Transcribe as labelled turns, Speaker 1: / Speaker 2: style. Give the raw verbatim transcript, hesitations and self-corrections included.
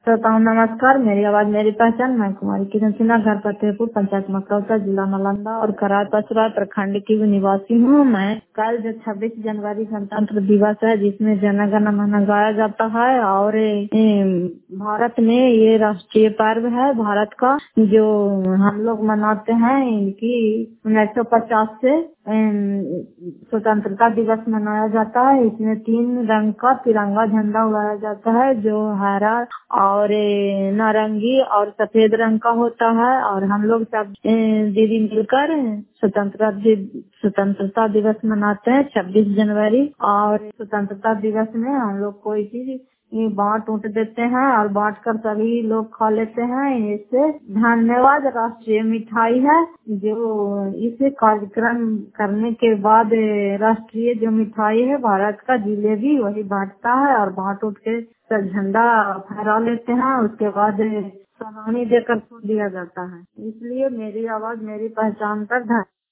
Speaker 1: श्रोताओं नमस्कार। मेरी आवाज मेरी पहचान। मैं कुमारी किरण सिन्हा, घर फतेहपुर, पंचायत मकरौता, जिला नालंदा और करार पचरा प्रखंड की निवासी हूँ। मैं कल जो छब्बीस जनवरी गणतंत्र दिवस है, जिसमें जन गण मन गाया जाता है और ए, भारत में ये राष्ट्रीय पर्व है भारत का, जो हम लोग मनाते हैं। इनकी उन्नीस सौ पचास से स्वतंत्रता दिवस मनाया जाता है। इसमें तीन रंग का तिरंगा झंडा उड़ाया जाता है, जो हरा और नारंगी और सफेद रंग का होता है। और हम लोग सब दीदी मिलकर स्वतंत्रता स्वतंत्रता दिवस मनाते हैं छब्बीस जनवरी। और स्वतंत्रता दिवस में हम लोग कोई चीज बांट उठ देते हैं और बांट कर सभी लोग खा लेते हैं। इससे धन्यवाद राष्ट्रीय मिठाई है, जो इसे कार्यक्रम करने के बाद राष्ट्रीय जो मिठाई है भारत का जिलेबी, वही बांटता है और बांट उठ के सब झंडा फहरा लेते हैं। उसके बाद सलामी देकर छोड़ दिया जाता है। इसलिए मेरी आवाज मेरी पहचान पर